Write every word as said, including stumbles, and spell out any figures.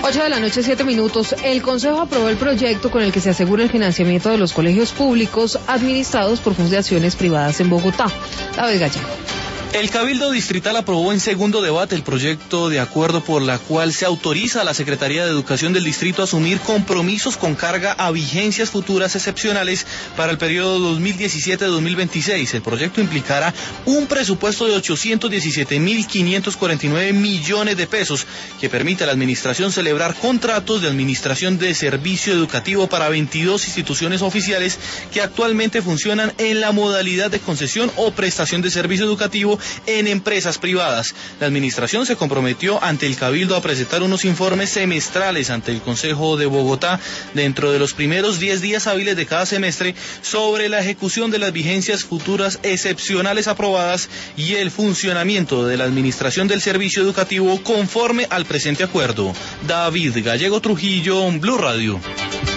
ocho de la noche, siete minutos. El Consejo aprobó el proyecto con el que se asegura el financiamiento de los colegios públicos administrados por fundaciones privadas en Bogotá. David Gallego. El Cabildo Distrital aprobó en segundo debate el proyecto de acuerdo por la cual se autoriza a la Secretaría de Educación del Distrito a asumir compromisos con carga a vigencias futuras excepcionales para el periodo dos mil diecisiete a dos mil veintiséis. El proyecto implicará un presupuesto de ochocientos diecisiete mil quinientos cuarenta y nueve millones de pesos que permite a la Administración celebrar contratos de administración de servicio educativo para veintidós instituciones oficiales que actualmente funcionan en la modalidad de concesión o prestación de servicio educativo en empresas privadas. La Administración se comprometió ante el Cabildo a presentar unos informes semestrales ante el Consejo de Bogotá dentro de los primeros diez días hábiles de cada semestre sobre la ejecución de las vigencias futuras excepcionales aprobadas y el funcionamiento de la Administración del Servicio Educativo conforme al presente acuerdo. David Gallego Trujillo, Blue Radio.